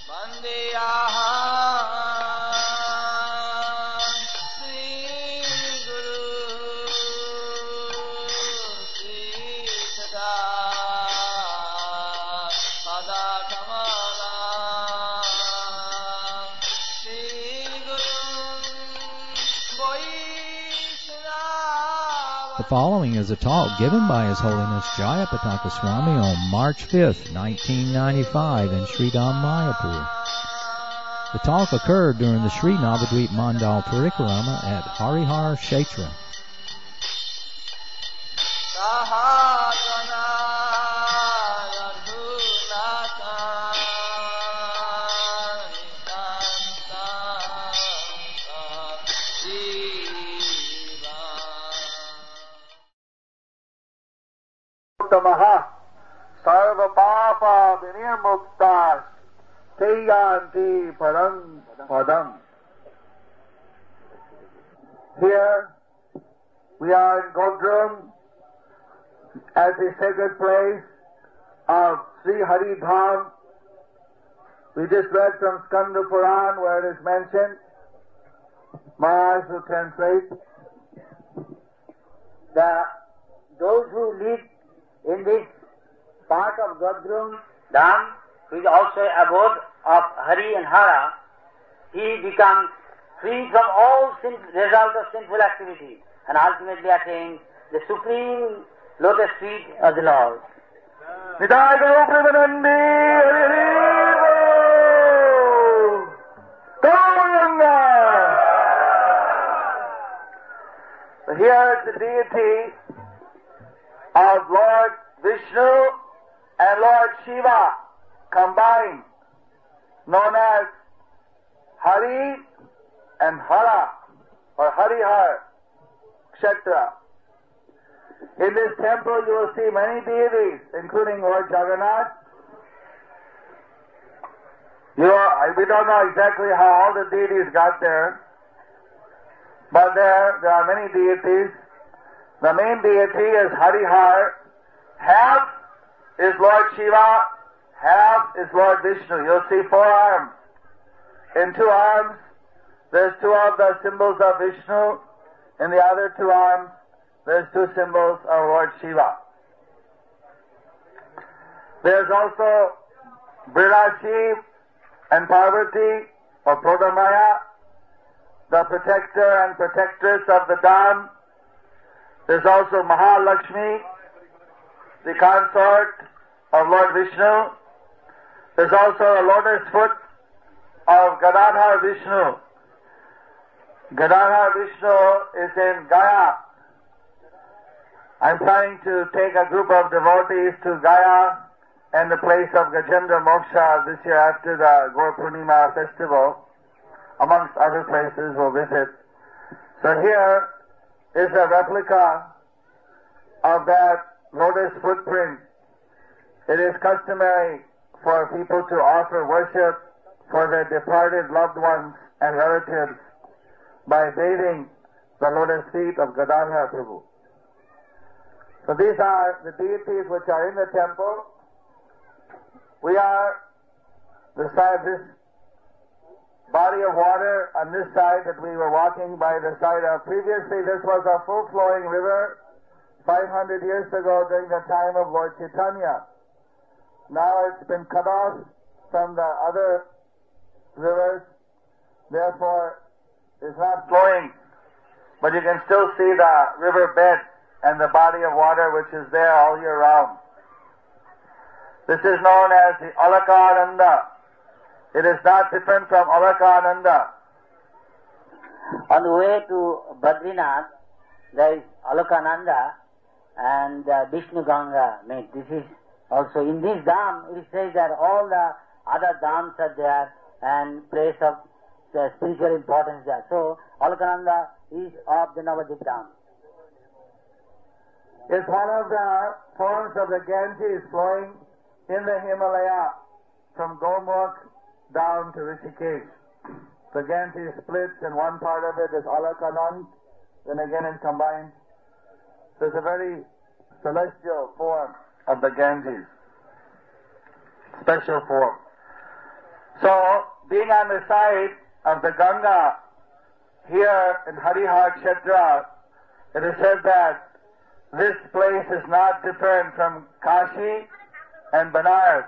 The following is a talk given by His Holiness Jayapataka Swami on March 5th, 1995 in Sri Dham, Mayapur. The talk occurred during the Sri Navadvip Mandal Parikrama at Harihar Kshetra. Sarva papa vinirmuktas teyanti param padam. Here we are in Godrum at the sacred place of Sri Hari Dham. We just read from Skanda Puran where it is mentioned. Maharaj will translate that those who live in this part of Godrum Dham, which is also abode of Hari and Hara, he becomes free from all result of sinful activity and ultimately attains the supreme lotus feet of the Lord. So here is the deity of Lord Vishnu and Lord Shiva combined, known as Hari and Hara, or Harihar Kshetra. In this temple you will see many deities, including Lord Jagannath. We don't know exactly how all the deities got there, but there are many deities. The main deity is Harihar. Half is Lord Shiva, half is Lord Vishnu. You'll see 4 arms. In 2 arms, there's 2 of the symbols of Vishnu. In the other 2 arms, there's 2 symbols of Lord Shiva. There's also Brirashi and Parvati, or Prodamaya, the protector and protectress of the Dham. There's also Mahalakshmi, the consort of Lord Vishnu. There's also a lotus foot of Gadadhar Vishnu. Gadadhar Vishnu is in Gaya. I'm planning to take a group of devotees to Gaya and the place of Gajendra Moksha this year after the Gaur Purnima festival. Amongst other places we'll visit. So here is a replica of that lotus footprint. It is customary for people to offer worship for their departed loved ones and relatives by bathing the lotus feet of Gadadhar Prabhu. So these are the deities which are in the temple. We are beside this body of water on this side that we were walking by the side of. Previously this was a full-flowing river 500 years ago during the time of Lord Chaitanya. Now it's been cut off from the other rivers, therefore it's not flowing. But you can still see the river bed and the body of water which is there all year round. This is known as the Alakananda. It is not different from Alakananda. On the way to Badrinath, there is Alakananda and Vishnu Ganga. This is also in this Dham, it says that all the other Dhams are there and place of spiritual importance there. So Alakananda is of the Navadvip Dham. It's one of the forms of the Ganges flowing in the Himalaya from Gomukh down to Rishikesh. The Ganges splits and one part of it is Alakanand, then again it combines. So it's a very celestial form of the Ganges. Special form. So, being on the side of the Ganga, here in Harihar Kshetra, it is said that this place is not different from Kashi and Banaras,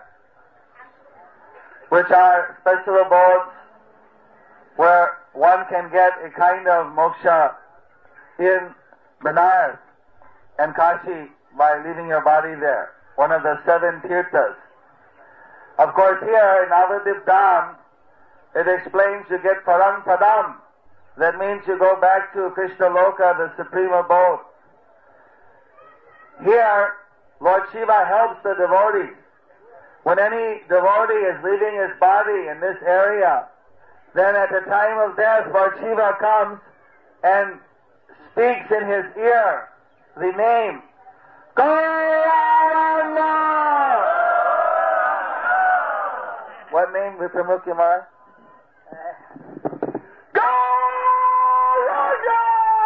which are special abodes where one can get a kind of moksha in Banaras and Kashi by leaving your body there, one of the 7 tirthas. Of course, here in Navadip Dham, it explains you get Parang Padam. That means you go back to Krishna Loka, the supreme abode. Here, Lord Shiva helps the devotees. When any devotee is leaving his body in this area, then at the time of death, Lord Shiva comes and speaks in his ear the name, Gauranga! What name, Vipramukhi Maharaj? Gauranga!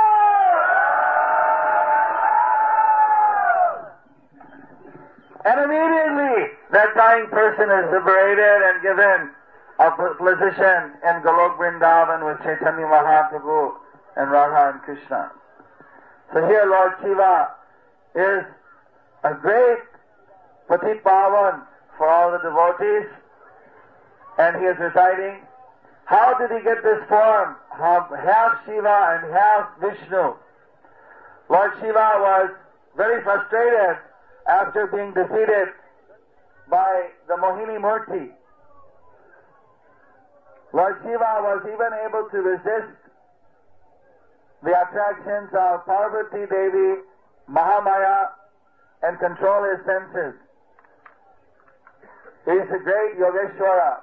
And immediately that dying person is liberated and given a position in Golok Vrindavan with Chaitanya Mahaprabhu and Radha and Krishna. So here Lord Shiva is a great Patit Pavan for all the devotees, and he is reciting. How did he get this form? Half Shiva and half Vishnu. Lord Shiva was very frustrated after being defeated by the Mohini Murti. Lord Shiva was even able to resist the attractions of Parvati Devi, Mahamaya, and control his senses. He is a great Yogeshwara.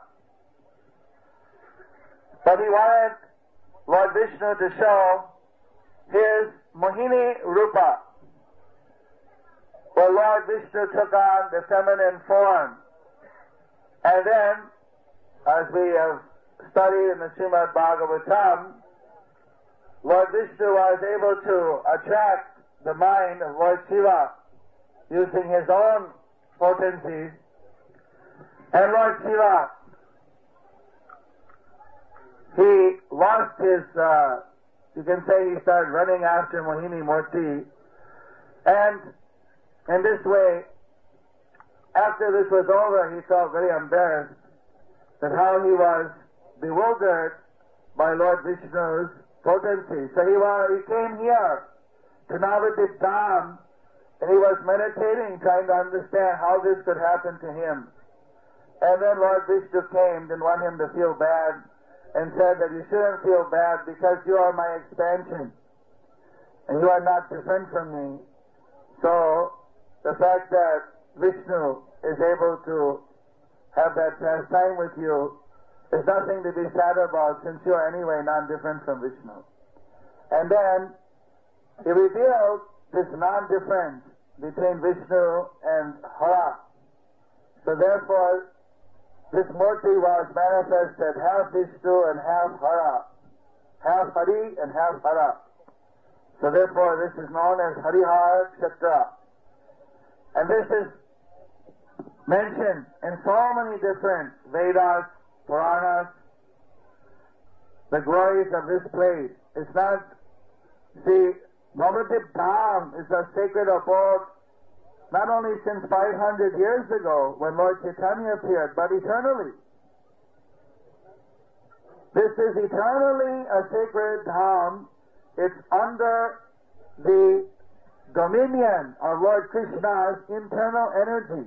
But he wanted Lord Vishnu to show his Mohini Rupa, where Lord Vishnu took on the feminine form. And then, as we have studied in the Srimad Bhagavatam, Lord Vishnu was able to attract the mind of Lord Shiva using his own potencies. And Lord Shiva, he lost his, you can say he started running after Mohini Murti. And in this way, after this was over, he felt very embarrassed that how he was bewildered by Lord Vishnu's potency. So he came here to Navadip Dham, and he was meditating, trying to understand how this could happen to him. And then Lord Vishnu came, didn't want him to feel bad, and said that you shouldn't feel bad because you are my expansion, and you are not different from me. So the fact that Vishnu is able to have that pastime with you is nothing to be sad about, since you are anyway non-different from Vishnu. And then he revealed this non-difference between Vishnu and Hara. So therefore, this Murti was manifested half Vishnu and half Hara, half Hari and half Hara. So therefore, this is known as Harihar Kshetra. And this is mentioned in so many different Vedas, Puranas, the glories of this place. It's not, see, Navadip Dham is a sacred abode not only since 500 years ago when Lord Chaitanya appeared, but eternally. This is eternally a sacred Dham. It's under the dominion of Lord Krishna's internal energy.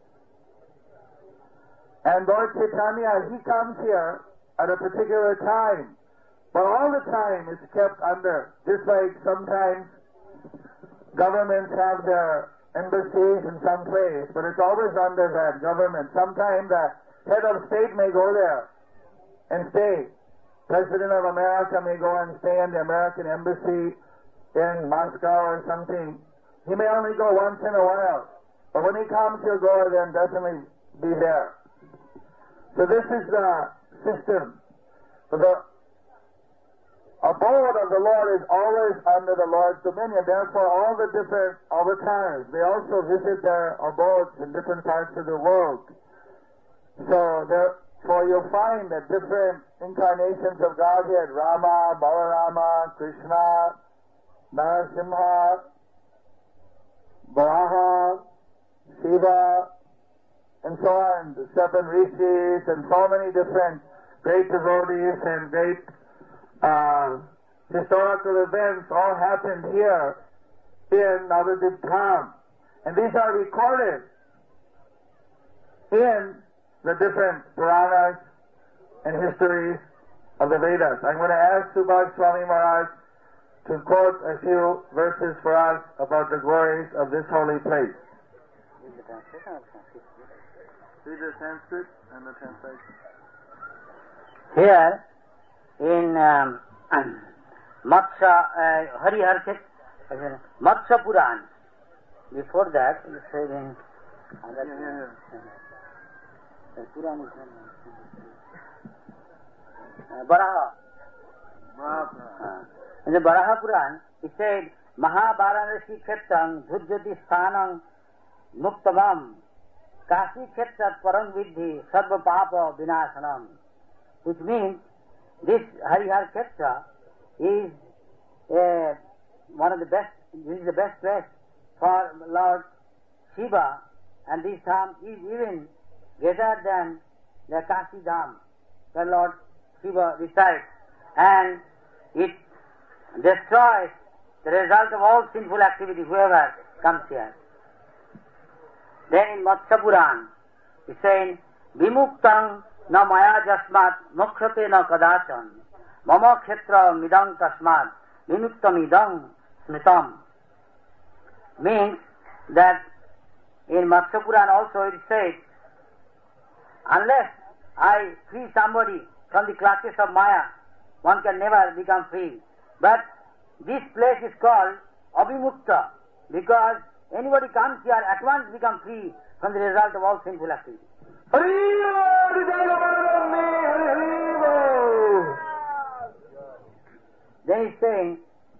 And Lord Chaitanya, he comes here at a particular time, but all the time it's kept under, just like sometimes governments have their embassies in some place, but it's always under that government. Sometimes the head of state may go there and stay. President of America may go and stay in the American embassy in Moscow or something. He may only go once in a while, but when he comes, he'll go there and definitely be there. So this is the system. So the abode of the Lord is always under the Lord's dominion. Therefore, all the different avatars, they also visit their abodes in different parts of the world. So therefore, you'll find that different incarnations of Godhead, Rama, Balarama, Krishna, Narasimha, Varaha, Shiva, and so on, the 7 rishis, and so many different great devotees and great historical events all happened here in Navadvip Dham. And these are recorded in the different Puranas and histories of the Vedas. I'm going to ask Subhag Swami Maharaj to quote a few verses for us about the glories of this holy place. Read the Sanskrit and the translation. Here in Matsya Puran. Before that, it said in Puran Baraha. In the Baraha Puran, it said, Mahabharanasi Khetang Dhurjati Sthanang Muktavam Kasi Khetrat Parang Vidhi Sarva Papa Vinasanam. Which means this Harihar Khetra is one of the best, this is the best place for Lord Shiva, and this Dham is even greater than the Kasi Dham where Lord Shiva resides, and it destroys the result of all sinful activity, whoever comes here. Then in Matsya Puran, it says, Vimuktang na maya jasmat mokshate na kadachan mama khetra midang tasmat vimuktam idang smritam. Means that in Matsya Puran also it says, unless I free somebody from the clutches of Maya, one can never become free. But this place is called Abhimukta because anybody comes here at once become free from the result of all sinful activity. Then he's saying,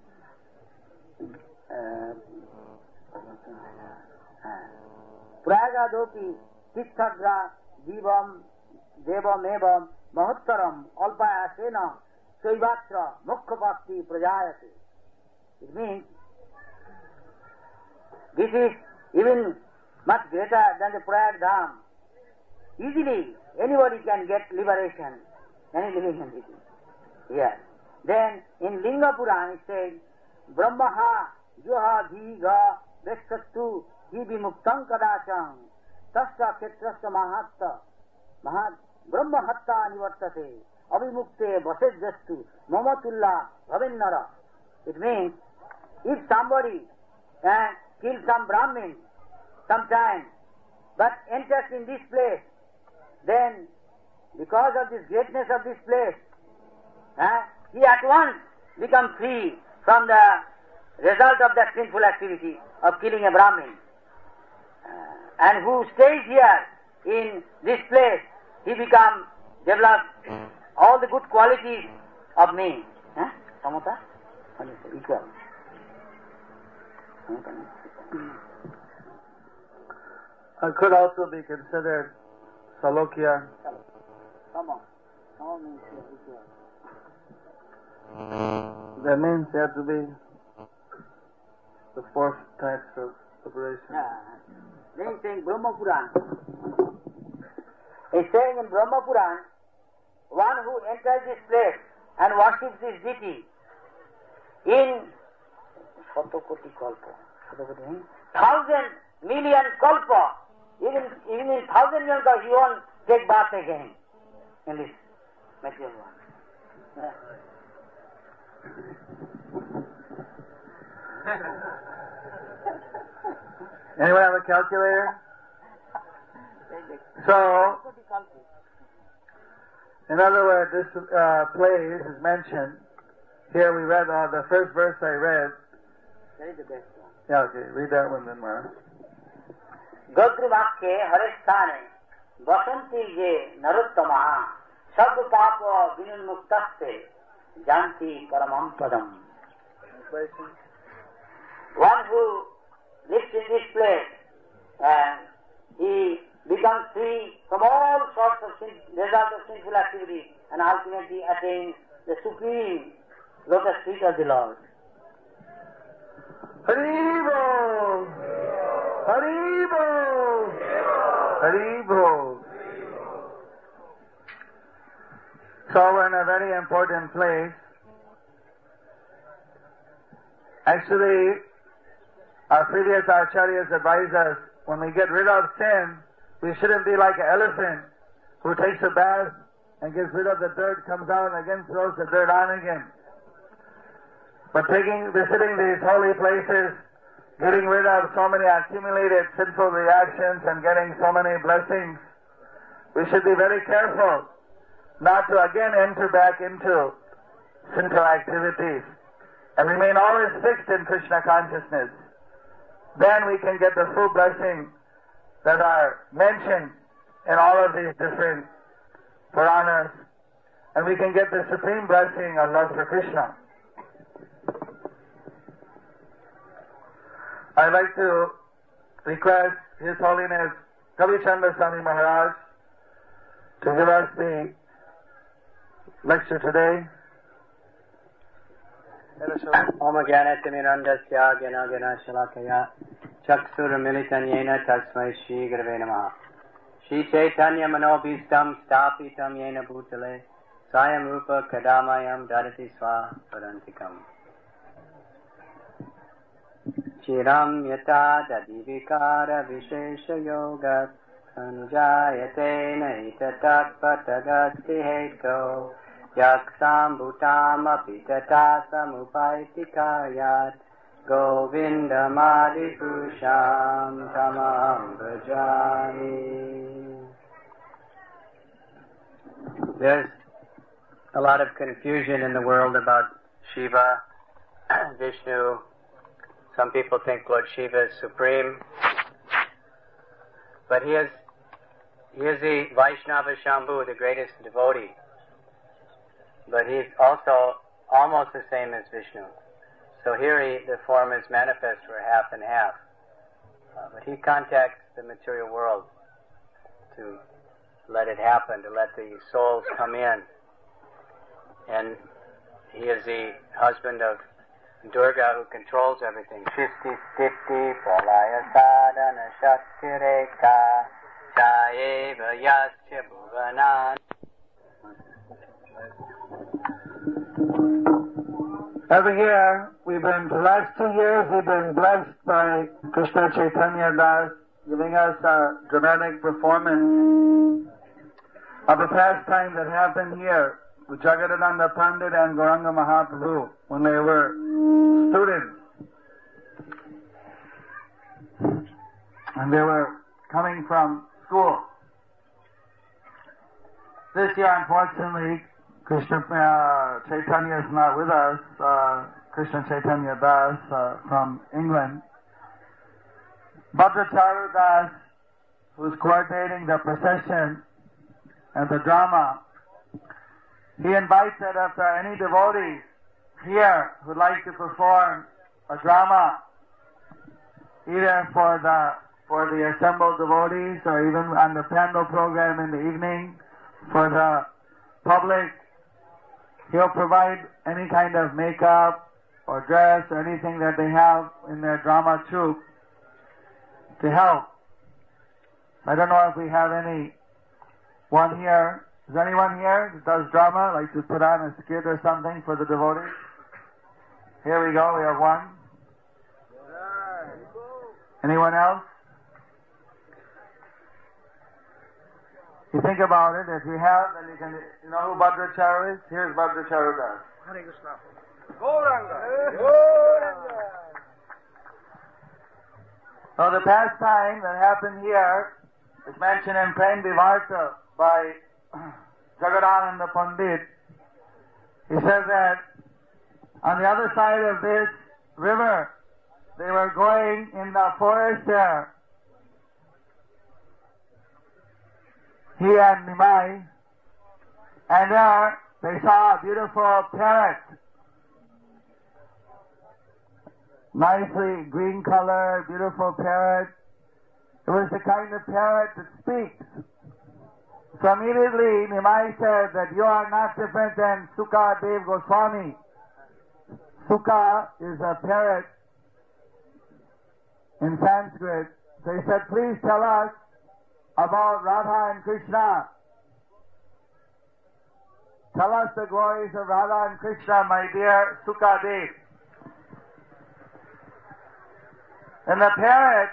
Pragadopi Tithagra Divam Devam Evam Mahottaram Alpaya Sena Saivatra Mukha Bhakti Prajayate. It means this is even much greater than the Prayag Dham. Easily anybody can get liberation, any living entity. Here. Then in Linga Puran it says, Brahmaha Yoha Dhiga Vekshatu Hi Vimuktam Kadacham Tasya Ketrasya Mahatta Mahat Brahma Hatta Nivartate Avimukte Vasejjastu Mamatulla Bhavennara. It means if somebody kills some Brahmin sometime but enters in this place, then because of this greatness of this place, he at once becomes free from the result of that sinful activity of killing a Brahmin. And who stays here in this place, he develops all the good qualities of me. Samata? Equal. It could also be considered Salokya. Sama means equal. That means you have to be the 4 types of liberation. Then he's saying Brahma Puran. He's saying in Brahma Puran, one who enters this place and worships this deity in 1,000 million kalpa, even in 1,000 years he won't take bath again in this material one. Anyone have a calculator? So, in other words, this place is mentioned. Here we read the first verse I read. That is the best one. Yeah, okay. Read that one then, Mara. Godrumakhe harishthane vasanti je naruttamaha sabdu papa vinunmuktaste janti paramam padam. One who lives in this place, he becomes free from all sorts of results of sinful activity, and ultimately attains the supreme lotus feet of the Lord. Haribol! Haribol! Haribol! So we're in a very important place. Actually, our previous acharyas advise us, when we get rid of sin, we shouldn't be like an elephant who takes a bath and gets rid of the dirt, comes out and again throws the dirt on again. But visiting these holy places, getting rid of so many accumulated sinful reactions and getting so many blessings, we should be very careful not to again enter back into sinful activities and remain always fixed in Krishna consciousness. Then we can get the full blessing that are mentioned in all of these different Puranas, and we can get the supreme blessing of love for Krishna. I'd like to request His Holiness Kavichandra Swami Maharaj to give us the lecture today. Om Jnanatimirandasya Jnana Jnana Shalakaya Chakshur Militanyena Tasmai Shri Gurave Namaha. Shri Chaitanya Manobhistam Stapitam Yena Bhutale Sayam Rupa Kadamayam Dadati Swa Parantikam Chiram Yata Dadivikara Vishesha Yoga Sanjayate Naitatat Patagasti Heto Yaksam Bhutam Apitata Samupaitikayat Govindamadi Purusham Tamam Bhajani. There's a lot of confusion in the world about Shiva, Vishnu. Some people think Lord Shiva is supreme, but he is the Vaishnava Shambhu, the greatest devotee. But he's also almost the same as Vishnu. So here the form is manifest for half and half. But he contacts the material world to let it happen, to let the souls come in. And he is the husband of Durga, who controls everything. Shishti Stitti Pralaya Sadhana Shakti Rekha Chayeva Yasya Bhuvanan. Every year, the last 2 years, we've been blessed by Krishna Chaitanya Das, giving us a dramatic performance of a pastime that happened here with Jagadananda Pandit and Gauranga Mahaprabhu when they were students. And they were coming from school. This year, unfortunately, Krishna Chaitanya is not with us, Krishna Chaitanya Das from England. Bhadracharu Das, who's coordinating the procession and the drama, he invites that if there are any devotees here who'd like to perform a drama, either for the assembled devotees or even on the pandal program in the evening for the public, he'll provide any kind of makeup or dress or anything that they have in their drama troupe to help. I don't know if we have anyone here. Is there anyone here that does drama, like to put on a skit or something for the devotees? Here we go, we have one. Anyone else? You think about it, if you have, then you know who Bhadracharu is? Here's Bhadracharu Das. Hare Krishna. Gauranga. Gauranga. So the pastime that happened here is mentioned in Prem Vivarta by Jagadananda Pandit. He says that on the other side of this river, they were going in the forest there. He and Nimai, and there they saw a beautiful parrot, nicely green color, beautiful parrot, It was the kind of parrot that speaks. So immediately Nimai said that you are not different than Sukadev Goswami. Suka is a parrot in Sanskrit. So he said, please tell us about Radha and Krishna. Tell us the glories of Radha and Krishna, my dear Sukadev. And the parrot,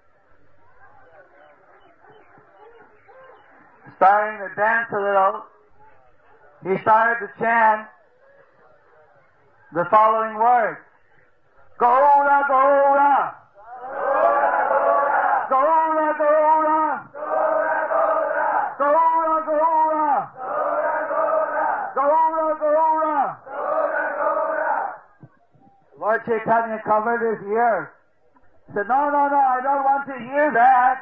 starting to dance a little, he started to chant the following words. Gaura, Gaura. Gaura, Gaura. Gaura, Gaura. Gaura, Gaura. Lord Chaitanya covered his ears. He said, no, I don't want to hear that.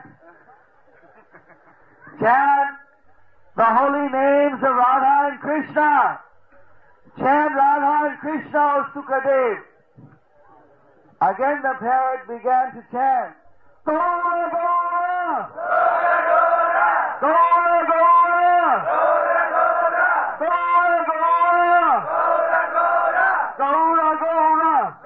Chant the holy names of Radha and Krishna. Chant Radha and Krishna, O Sukadev. Again the parrot began to chant. Gaura, Gaura! Gaura, Gaura! Gaura, Gaura! Gaura, Gaura!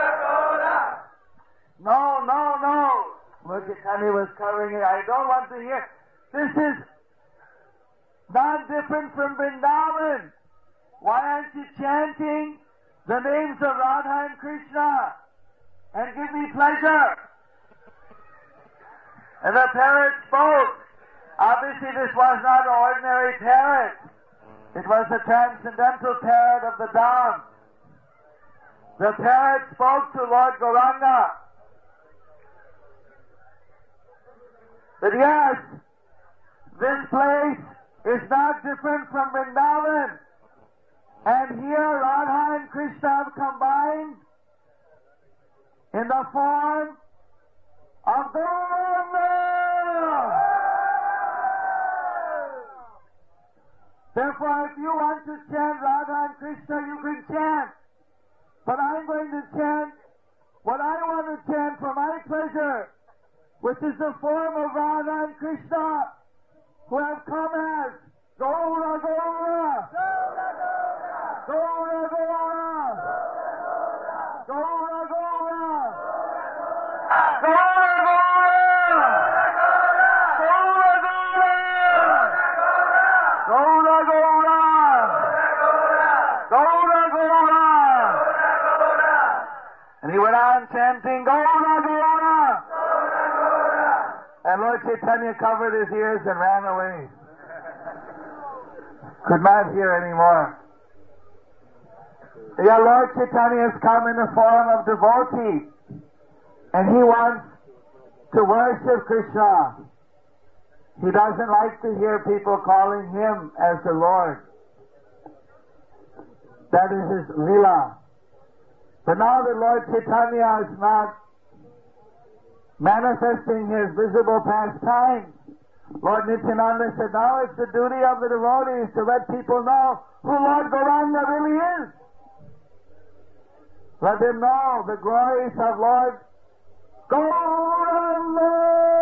No. Lord Chaitanya was covering it. I don't want to hear. This is not different from Vrindavan. Why aren't you chanting the names of Radha and Krishna and give me pleasure? And the parrot spoke. Obviously this was not an ordinary parrot. It was the transcendental parrot of the Dham. The parrot spoke to Lord Gauranga. That yes, this place is not different from Vrindavan. And here Radha and Krishna have combined in the form of Gauranga. Therefore, if you want to chant Radha and Krishna, you can chant. But I'm going to chant what I want to chant for my pleasure, which is the form of Radha and Krishna, who have come as Gaura, Gaura. Gaura, Gaura. Gaura, Gaura. Gaura, Gaura. Gaura, Gaura. Gaura, Gaura. And he went on chanting Gaura, Gaura. And Lord Chaitanya covered his ears and ran away. Could not hear anymore. Yeah, Lord Chaitanya has come in the form of devotee, and he wants to worship Krishna. He doesn't like to hear people calling him as the Lord. That is his lila. But now that Lord Chaitanya is not manifesting his visible pastimes, Lord Nityananda said, now it's the duty of the devotees to let people know who Lord Gauranga really is. Let them know the glories of Lord Gauranga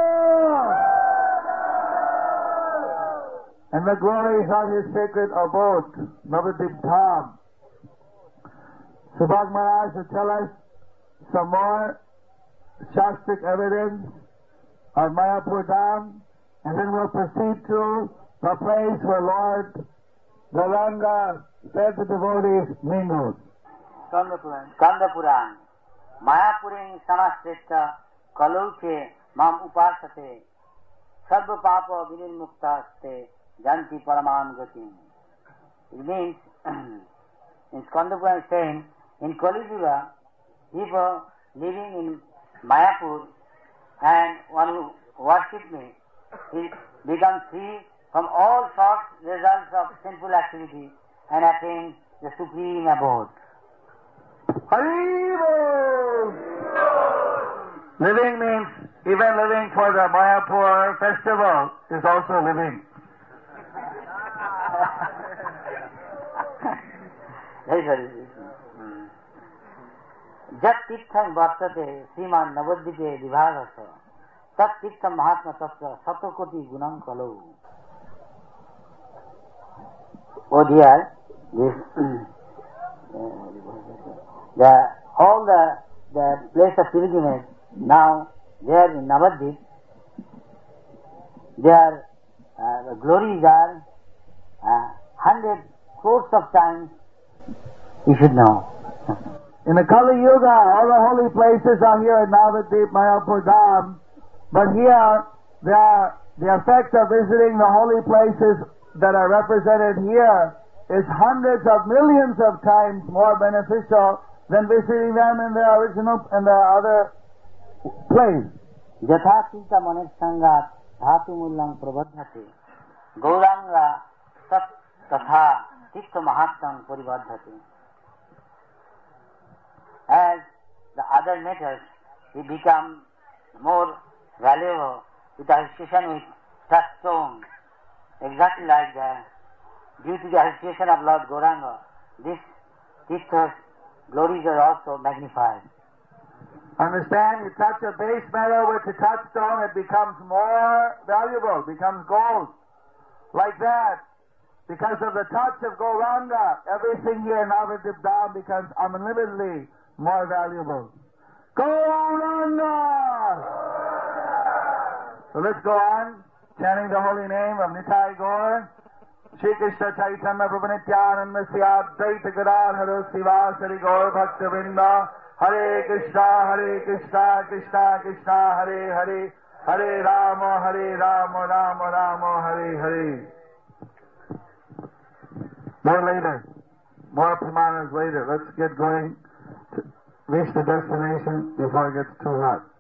and the glories of his sacred abode, Navadip Dham. Subhag Maharaj will tell us some more Shastric evidence of Mayapur Dham, and then we'll proceed to the place where Lord Gauranga fed the devotees mingled. Skanda Puran. Mayapuring Samashrita Kaluche Mam Upasate Sarva Papa Vinilmuktaste Janti Paraman Gati. It means, in Skanda Puran saying, in Kali Yuga, people living in Mayapur and one who worship me, he becomes free from all sorts results of sinful activity and attains the supreme abode. Haribol! Living means even living for the Mayapur festival is also living. Jat Tirtham Vartate Sriman Navadvipe Vibhagasa tat tirtha mahatma tatra satakoti gunam kalau. Oh dear, this all the place of pilgrimage now there in Navadvip, their glories are 100 crores of times. You should know. In the Kali Yuga, all the holy places are here in Navadvip, Mayapur Dham, but here the effect of visiting the holy places that are represented here is hundreds of millions of times more beneficial than visiting them in the original and the other place. Jatha Chita Manet Sangat Dhatu Mullang Prabadhati Gauranga Tat Tatha Tirtha Mahatman Paribadhati. As the other matters, they become more valuable with association with touchstone. Exactly like that. Due to the association of Lord Gauranga, this Tirtha's glories are also magnified. Understand? You touch a base metal with the touchstone, it becomes more valuable, becomes gold. Like that. Because of the touch of Gauranga, everything here in Navadvip Dham becomes unlimitedly more valuable. Gauranga! So let's go on, chanting the holy name of Nitai Gaur. Shri Krishna Chaitanya Prabhu Nityananda Sri Advaita Gadadhara Sivasari Gaur Bhakta Vrinda. Hare Krishna, Krishna Krishna, Hare Hare, Hare Rama, Rama Rama, Hare Hare. More later. More pramanas later. Let's get going to reach the destination before it gets too hot.